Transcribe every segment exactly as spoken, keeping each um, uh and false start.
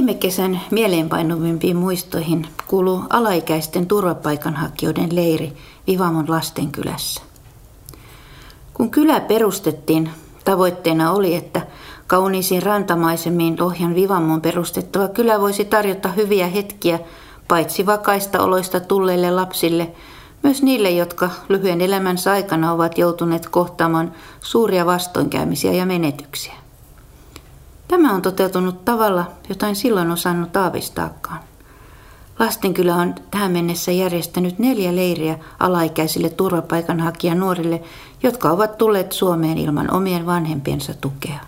Viime kesän mieleenpainuvimpiin muistoihin kuuluu alaikäisten turvapaikanhakijoiden leiri Vivamon lastenkylässä. Kun kylä perustettiin, tavoitteena oli, että kauniisiin rantamaisemiin Lohjan Vivamoon perustettava kylä voisi tarjota hyviä hetkiä paitsi vakaista oloista tulleille lapsille, myös niille, jotka lyhyen elämänsä aikana ovat joutuneet kohtaamaan suuria vastoinkäymisiä ja menetyksiä. Tämä on toteutunut tavalla, jota en silloin osannut aavistaakaan. Lastenkylä on tähän mennessä järjestänyt neljä leiriä alaikäisille turvapaikanhakijanuorille, jotka ovat tulleet Suomeen ilman omien vanhempiensa tukea.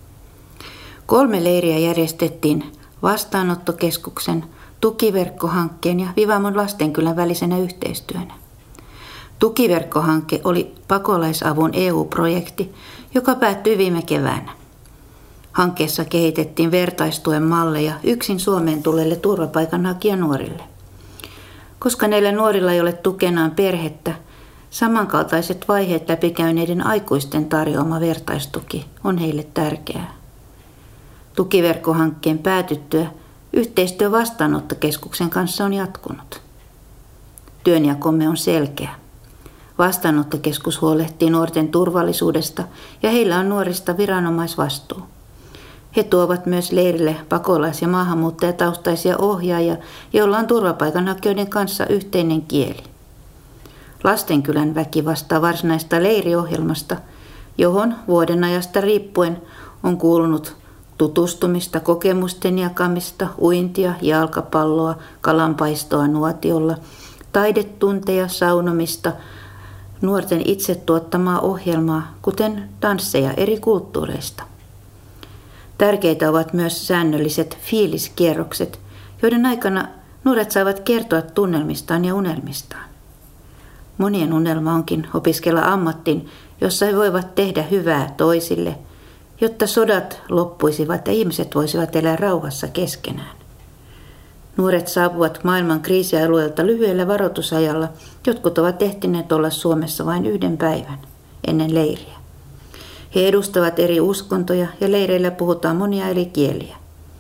Kolme leiriä järjestettiin vastaanottokeskuksen, tukiverkkohankkeen ja Vivamon lastenkylän välisenä yhteistyönä. Tukiverkkohanke oli pakolaisavun E U-projekti, joka päättyi viime keväänä. Hankkeessa kehitettiin vertaistuen malleja yksin Suomeen tulleille turvapaikanhakijanuorille. Koska näillä nuorilla ei ole tukenaan perhettä, samankaltaiset vaiheet läpikäyneiden aikuisten tarjoama vertaistuki on heille tärkeää. Tukiverkkohankkeen päätyttyä yhteistyö vastaanottokeskuksen kanssa on jatkunut. Työnjakomme on selkeä. Vastaanottokeskus huolehtii nuorten turvallisuudesta ja heillä on nuorista viranomaisvastuu. He tuovat myös leirille pakolais- ja maahanmuuttajataustaisia ohjaajia, joilla on turvapaikanhakijoiden kanssa yhteinen kieli. Lastenkylän väki vastaa varsinaista leiriohjelmasta, johon vuodenajasta riippuen on kuulunut tutustumista, kokemusten jakamista, uintia, jalkapalloa, kalanpaistoa nuotiolla, taidetunteja, saunomista, nuorten itse tuottamaa ohjelmaa, kuten tansseja eri kulttuureista. Tärkeitä ovat myös säännölliset fiiliskierrokset, joiden aikana nuoret saavat kertoa tunnelmistaan ja unelmistaan. Monien unelma onkin opiskella ammattiin, jossa he voivat tehdä hyvää toisille, jotta sodat loppuisivat ja ihmiset voisivat elää rauhassa keskenään. Nuoret saapuvat maailman kriisialueelta lyhyellä varoitusajalla. Jotkut ovat ehtineet olla Suomessa vain yhden päivän ennen leiriä. He edustavat eri uskontoja ja leireillä puhutaan monia eri kieliä.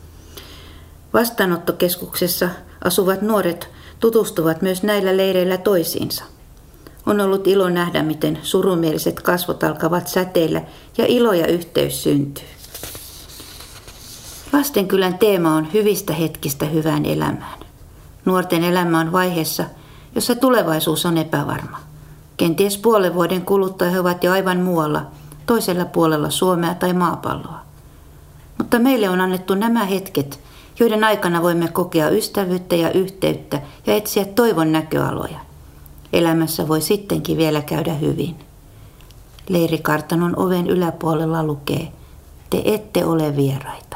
Vastaanottokeskuksessa asuvat nuoret tutustuvat myös näillä leireillä toisiinsa. On ollut ilo nähdä, miten surumieliset kasvot alkavat säteillä ja ilo ja yhteys syntyy. Lastenkylän teema on hyvistä hetkistä hyvään elämään. Nuorten elämä on vaiheessa, jossa tulevaisuus on epävarma. Kenties puolen vuoden kuluttua he ovat jo aivan muualla, toisella puolella Suomea tai maapalloa. Mutta meille on annettu nämä hetket, joiden aikana voimme kokea ystävyyttä ja yhteyttä ja etsiä toivon näköaloja. Elämässä voi sittenkin vielä käydä hyvin. Leirikartanon oven yläpuolella lukee, te ette ole vieraita.